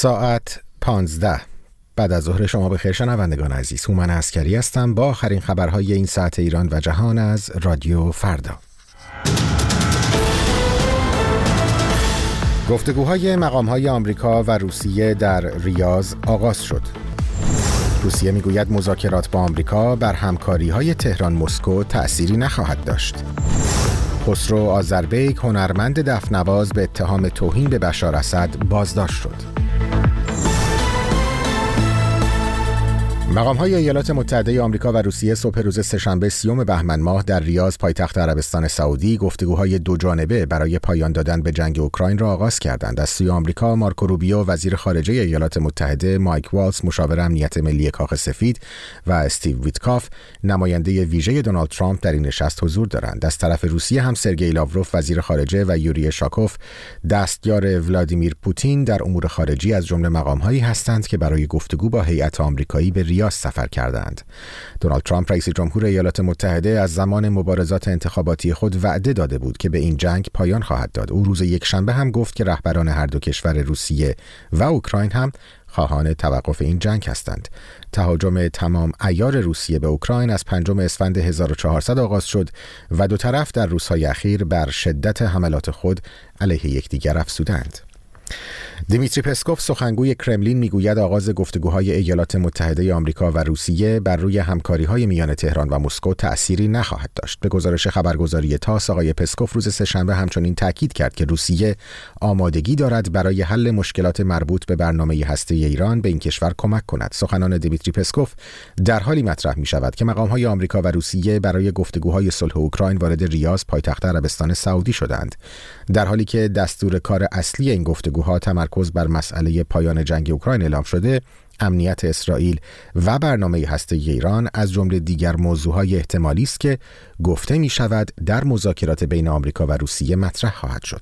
ساعت 15 بعد از ظهر شما بخیر شنوندگان عزیز. هومن عسکری هستم با آخرین خبرهای این ساعت ایران و جهان از رادیو فردا. گفتگوهای مقام‌های آمریکا و روسیه در ریاض آغاز شد. روسیه میگوید مذاکرات با آمریکا بر همکاری‌های تهران مسکو تأثیری نخواهد داشت. خسرو آذربیک هنرمند دفنواز به اتهام توهین به بشار اسد بازداشت شد. مقام‌های ایالات متحده آمریکا و روسیه صبح روز سه‌شنبه 30 بهمن ماه در ریاض پایتخت عربستان سعودی گفتگوهای دوجانبه برای پایان دادن به جنگ اوکراین را آغاز کردند. از سوی آمریکا مارکو روبیو وزیر خارجه ایالات متحده، مایک والتز مشاور امنیت ملی کاخ سفید و استیو ویتکاف نماینده ویژه دونالد ترامپ در این نشست حضور دارند. از طرف روسیه هم سرگئی لاوروف وزیر خارجه و یوری شاکوف دستیار ولادیمیر پوتین در امور خارجی از جمله مقام‌هایی هستند که برای گفتگو با هیئت آمریکایی به ریاض سفر کردند. دونالد ترامپ رئیس جمهور ایالات متحده از زمان مبارزات انتخاباتی خود وعده داده بود که به این جنگ پایان خواهد داد. او روز یکشنبه هم گفت که رهبران هر دو کشور روسیه و اوکراین هم خواهان توقف این جنگ هستند. تهاجم تمام عیار روسیه به اوکراین از 5 اسفند 1400 آغاز شد و دو طرف در روزهای اخیر بر شدت حملات خود علیه یکدیگر افزودند. دیمیتری پسکوف سخنگوی کرملین میگوید آغاز گفتگوهای ایالات متحده آمریکا و روسیه بر روی همکاری‌های میان تهران و مسکو تأثیری نخواهد داشت. به گزارش خبرگزاری تاس آقای پسکوف روز سه‌شنبه همچنین تاکید کرد که روسیه آمادگی دارد برای حل مشکلات مربوط به برنامه هسته‌ای ایران به این کشور کمک کند. سخنان دیمیتری پسکوف در حالی مطرح می‌شود که مقام‌های آمریکا و روسیه برای گفتگوهای صلح اوکراین وارد ریاض پایتخت عربستان سعودی شدند، در حالی که دستور کار اصلی این گفتگوها تمرکز بر مسئله پایان جنگ اوکراین اعلام شده. امنیت اسرائیل و برنامه هسته‌ای ایران از جمله دیگر موضوعهای احتمالی است که گفته می شود در مذاکرات بین آمریکا و روسیه مطرح خواهد شد.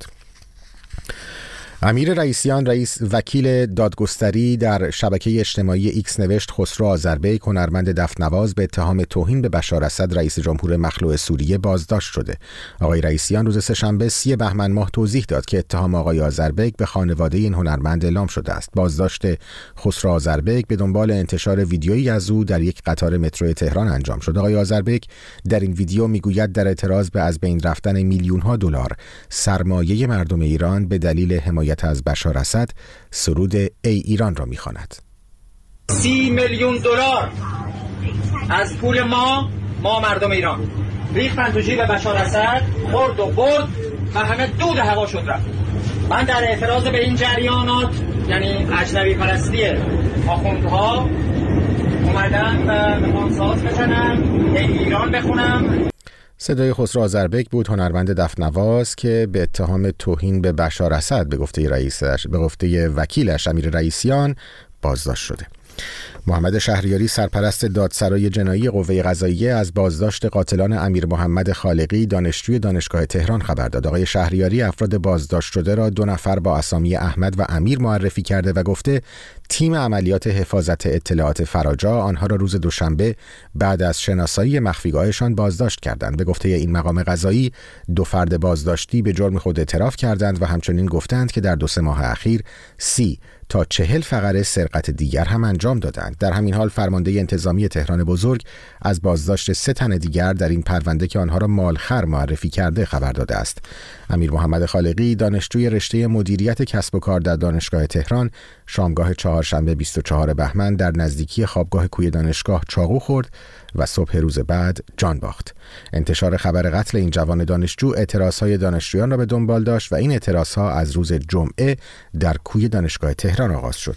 امیر رئیسیان رئیس وکیل دادگستری در شبکه اجتماعی ایکس نوشت خسرو آذربیک هنرمند دفنواز به اتهام توهین به بشار اسد رئیس جمهور مخلوع سوریه بازداشت شده. آقای رئیسیان روز سه‌شنبه 30 بهمن ماه توضیح داد که اتهام آقای آذربیک به خانواده این هنرمند اعلام شده است. بازداشت خسرو آذربیک به دنبال انتشار ویدیویی از او در یک قطار مترو تهران انجام شد. آقای آذربیک در این ویدیو میگوید در اعتراض به از بین رفتن میلیون‌ها دلار سرمایه مردم ایران به دلیل حمایت از بشار اسد سرود ای ایران را می‌خواند. 30 میلیون دلار از پول ما مردم ایران ریختن تو جیب بشار اسد، خورد و برد و همه دود هوا شد رفت. من در اعتراض به این جریانات یعنی اجنبی پرستی آخوندها اومدم و میخوام ساز بزنم، ای ایران بخونم. صدای خسرو آذربیک بود، هنرمند دفنواز که به اتهام توهین به بشار اسد به گفته وکیلش امیر رئیسیان بازداشت شده. محمد شهریاری سرپرست دادسرای جنایی قوه قضاییه از بازداشت قاتلان امیر محمد خالقی دانشجوی دانشگاه تهران خبر داد. آقای شهریاری افراد بازداشت شده را 2 نفر با اسامی احمد و امیر معرفی کرده و گفته تیم عملیات حفاظت اطلاعات فراجا آنها را روز دوشنبه بعد از شناسایی مخفیگاهشان بازداشت کردند. به گفته این مقام قضایی 2 فرد بازداشتی به جرم خود اعتراف کردند و همچنین گفتند که در 2-3 ماه اخیر 30 تا 40 فقره سرقت دیگر هم انجام دادند. در همین حال فرمانده انتظامی تهران بزرگ از بازداشت 3 تن دیگر در این پرونده که آنها را مالخر معرفی کرده خبر داده است. امیر محمد خالقی دانشجوی رشته مدیریت کسب و کار در دانشگاه تهران شامگاه چهارشنبه 24 بهمن در نزدیکی خوابگاه کوی دانشگاه چاقو خورد و صبح روز بعد جان باخت. انتشار خبر قتل این جوان دانشجو اعتراضهای دانشجویان را به دنبال داشت و این اعتراضها از روز جمعه در کوی دانشگاه تهران آغاز شد.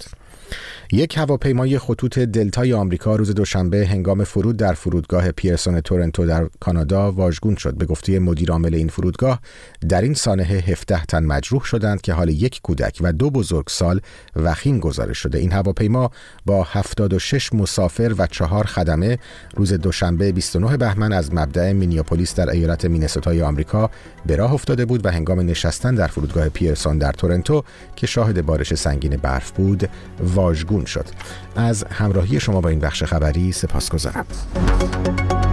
یک هواپیمای خطوط دلتای آمریکا روز دوشنبه هنگام فرود در فرودگاه پیرسون تورنتو در کانادا واژگون شد. به گفته مدیر عامل این فرودگاه در این سانحه 17 تن مجروح شدند که حال 1 کودک و 2 بزرگسال وخیم گزارش شده. این هواپیما با 76 مسافر و 4 خدمه روز دوشنبه 29 بهمن از مبدأ مینیاپولیس در ایالت مینسوتای آمریکا به راه افتاده بود و هنگام نشستن در فرودگاه پیرسون در تورنتو که شاهد بارش سنگین برف بود واژگون شد. از همراهی شما با این بخش خبری سپاسگزارم.